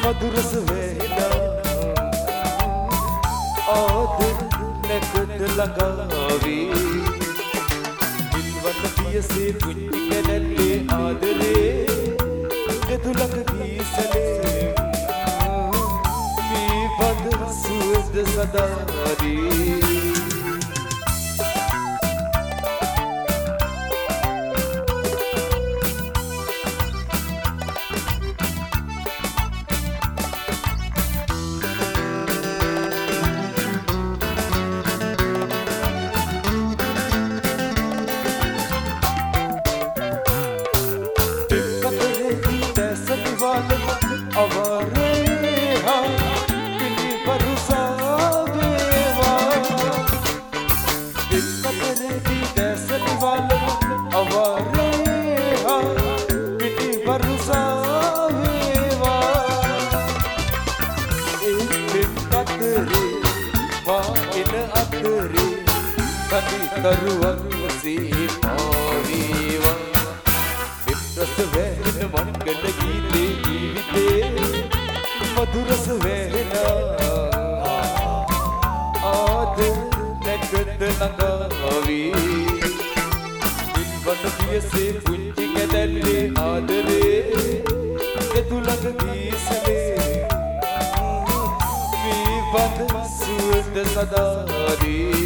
मधुरस वेला आदर නැකත ළඟාවී දිල්වත පියසේ පුංචි කැලැල්ලේ ආදරේ දෙතුලක ගීසලේ මේ පද සුවඳ සදාදී තරුවන් වසේ පාවීවා විප්‍රස වැහෙන මංගල ගීතේ ජීවිතේ මధుරස වැහෙනා ආදර නැකත ළඟාවී දිල්වත පියසේ පුංචි කැදැල්ලේ ආදරේ දෙතුලක ගීසලේ මේ වද සුවඳ සදාදී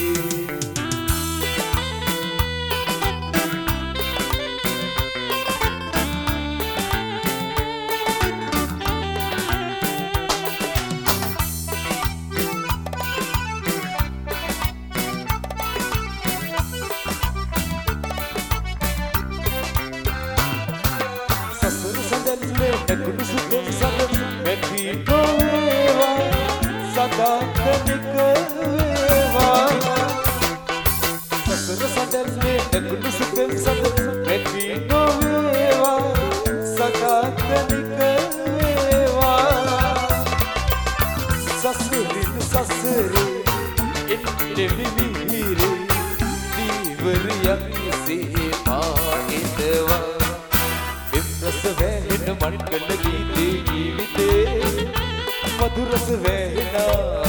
मधुरस वेला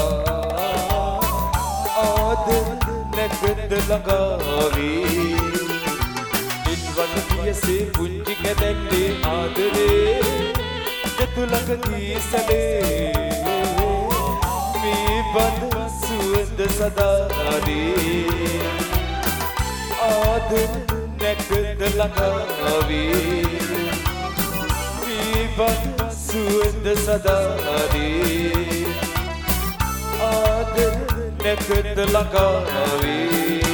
आदर නැකත ළඟාවී දිල්වත පියසේ පුංචි කැදැල්ලේ ආදරේ දෙතුලක ගීසලේ මේ බඳ සුවඳ සදාදී ආදර නැකත ළඟාවී මේ බඳ සුවඳ සදාදී ආදර නැකත ළඟාවී